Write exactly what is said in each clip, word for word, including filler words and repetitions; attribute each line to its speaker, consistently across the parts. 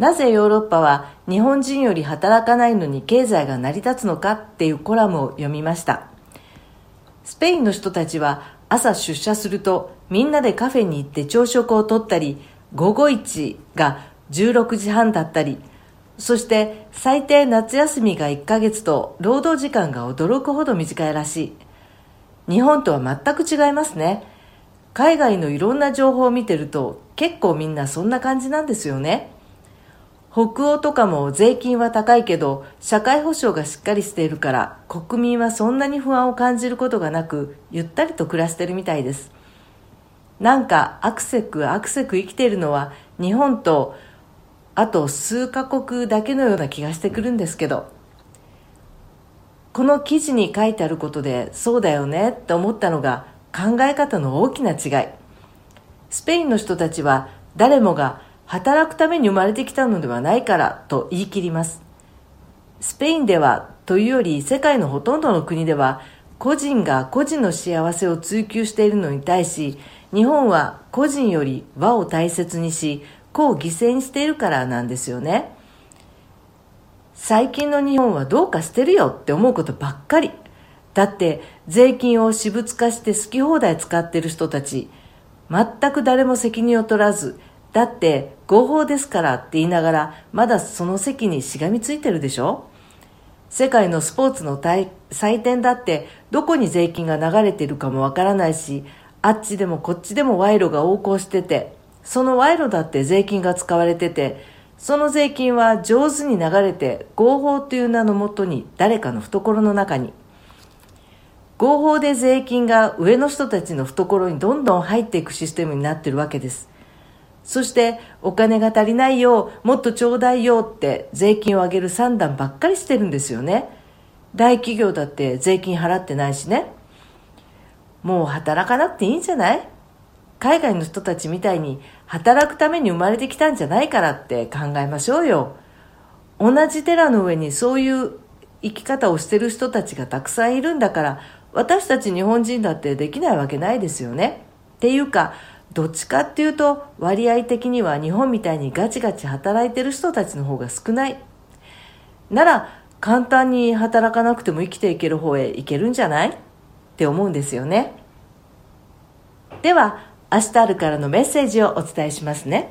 Speaker 1: なぜヨーロッパは日本人より働かないのに経済が成り立つのかっていうコラムを読みました。スペインの人たちは朝出社するとみんなでカフェに行って朝食をとったり、午後市がじゅうろくじはんだったり、そして最低夏休みがいっかげつと労働時間が驚くほど短いらしい。日本とは全く違いますね。海外のいろんな情報を見てると結構みんなそんな感じなんですよね。北欧とかも税金は高いけど社会保障がしっかりしているから国民はそんなに不安を感じることがなくゆったりと暮らしてるみたいです。なんかアクセクアクセク生きているのは日本とあと数カ国だけのような気がしてくるんですけど、この記事に書いてあることでそうだよねって思ったのが考え方の大きな違い。スペインの人たちは誰もが働くために生まれてきたのではないからと言い切ります。スペインではというより世界のほとんどの国では個人が個人の幸せを追求しているのに対し、日本は個人より和を大切にし個を犠牲にしているからなんですよね。最近の日本はどうかしてるよって思うことばっかり。だって税金を私物化して好き放題使っている人たち、全く誰も責任を取らず、だって合法ですからって言いながらまだその席にしがみついてるでしょ。世界のスポーツの祭典だってどこに税金が流れているかもわからないし、あっちでもこっちでも賄賂が横行してて、その賄賂だって税金が使われてて、その税金は上手に流れて合法という名のもとに誰かの懐の中に、合法で税金が上の人たちの懐にどんどん入っていくシステムになっているわけです。そしてお金が足りないよ、もっとちょうだいよって税金を上げる算段ばっかりしてるんですよね。大企業だって税金払ってないしね。もう働かなくていいんじゃない？海外の人たちみたいに働くために生まれてきたんじゃないからって考えましょうよ。同じ寺の上にそういう生き方をしてる人たちがたくさんいるんだから、私たち日本人だってできないわけないですよね。っていうか、どっちかっていうと割合的には日本みたいにガチガチ働いてる人たちの方が少ない。なら簡単に働かなくても生きていける方へ行けるんじゃないって思うんですよね。では明日あるからのメッセージをお伝えしますね。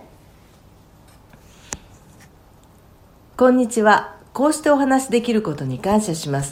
Speaker 1: こんにちは。こうしてお話しできることに感謝します。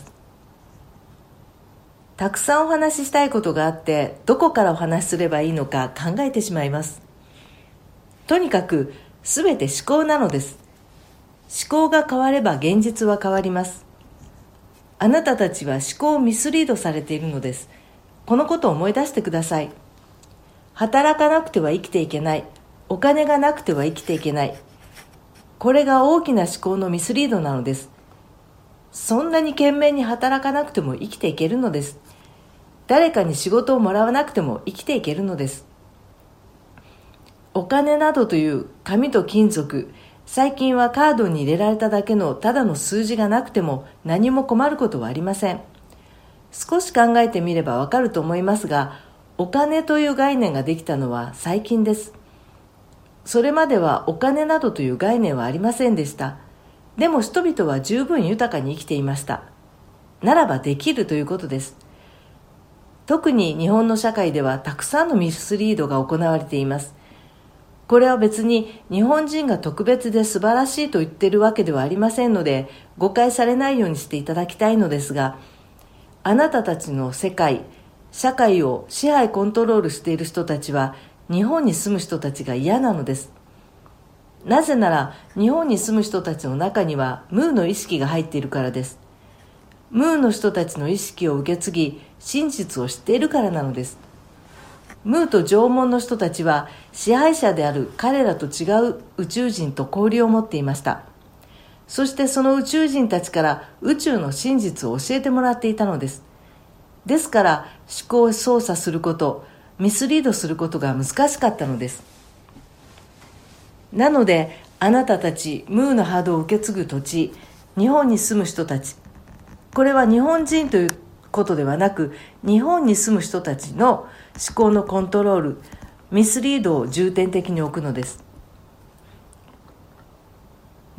Speaker 1: たくさんお話ししたいことがあってどこからお話しすればいいのか考えてしまいます。とにかくすべて思考なのです。思考が変われば現実は変わります。あなたたちは思考をミスリードされているのです。このことを思い出してください。働かなくては生きていけない。お金がなくては生きていけない。これが大きな思考のミスリードなのです。そんなに懸命に働かなくても生きていけるのです。誰かに仕事をもらわなくても生きていけるのです。お金などという紙と金属、最近はカードに入れられただけのただの数字がなくても何も困ることはありません。少し考えてみればわかると思いますが、お金という概念ができたのは最近です。それまではお金などという概念はありませんでした。でも人々は十分豊かに生きていました。ならばできるということです。特に日本の社会ではたくさんのミスリードが行われています。これは別に日本人が特別で素晴らしいと言っているわけではありませんので、誤解されないようにしていただきたいのですが、あなたたちの世界、社会を支配コントロールしている人たちは日本に住む人たちが嫌なのです。なぜなら日本に住む人たちの中にはムーの意識が入っているからです。ムーの人たちの意識を受け継ぎ真実を知っているからなのです。ムーと縄文の人たちは支配者である彼らと違う宇宙人と交流を持っていました。そしてその宇宙人たちから宇宙の真実を教えてもらっていたのです。ですから思考を操作すること、ミスリードすることが難しかったのです。なのであなたたちムーの波動を受け継ぐ土地、日本に住む人たち、これは日本人ということではなく日本に住む人たちの思考のコントロール、ミスリードを重点的に置くのです。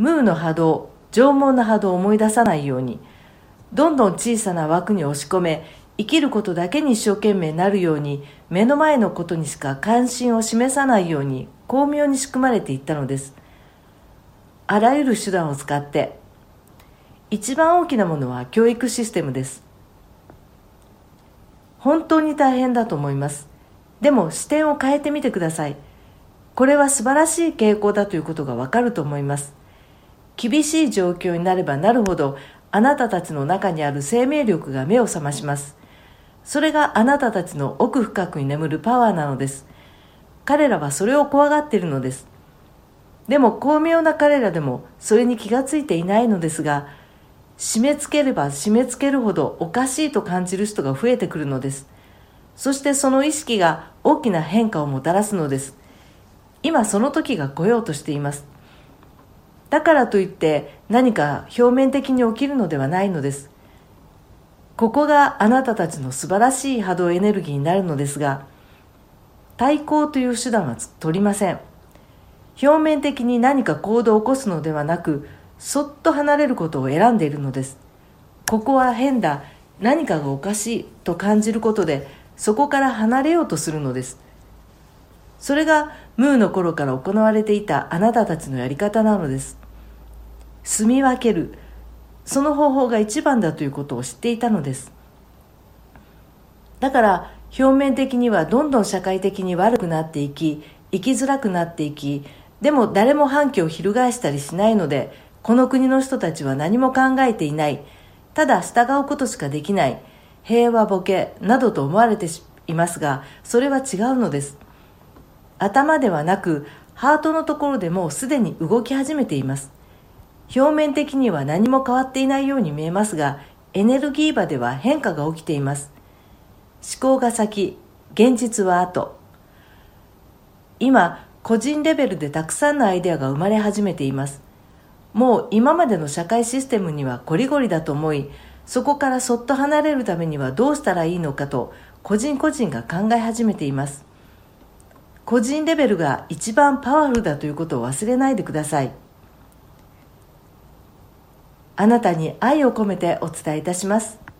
Speaker 1: ムーの波動、縄文の波動を思い出さないように、どんどん小さな枠に押し込め、生きることだけに一生懸命なるように、目の前のことにしか関心を示さないように巧妙に仕組まれていったのです。あらゆる手段を使って。一番大きなものは教育システムです。本当に大変だと思います。でも視点を変えてみてください。これは素晴らしい傾向だということがわかると思います。厳しい状況になればなるほど、あなたたちの中にある生命力が目を覚まします。それがあなたたちの奥深くに眠るパワーなのです。彼らはそれを怖がっているのです。でも巧妙な彼らでもそれに気がついていないのですが、締め付ければ締め付けるほどおかしいと感じる人が増えてくるのです。そしてその意識が大きな変化をもたらすのです。今その時が来ようとしています。だからといって何か表面的に起きるのではないのです。ここがあなたたちの素晴らしい波動エネルギーになるのですが、対抗という手段は取りません。表面的に何か行動を起こすのではなく、そっと離れることを選んでいるのです。ここは変だ、何かがおかしいと感じることで、そこから離れようとするのです。それがムーの頃から行われていたあなたたちのやり方なのです。住み分ける、その方法が一番だということを知っていたのです。だから表面的にはどんどん社会的に悪くなっていき、生きづらくなっていき、でも誰も反旗を翻したりしないので、この国の人たちは何も考えていない、ただ従うことしかできない、平和ボケなどと思われていますが、それは違うのです。頭ではなくハートのところでもうすでに動き始めています。表面的には何も変わっていないように見えますが、エネルギー場では変化が起きています。思考が先、現実は後。今、個人レベルでたくさんのアイデアが生まれ始めています。もう今までの社会システムにはこりごりだと思い、そこからそっと離れるためにはどうしたらいいのかと、個人個人が考え始めています。個人レベルが一番パワフルだということを忘れないでください。あなたに愛を込めてお伝えいたします。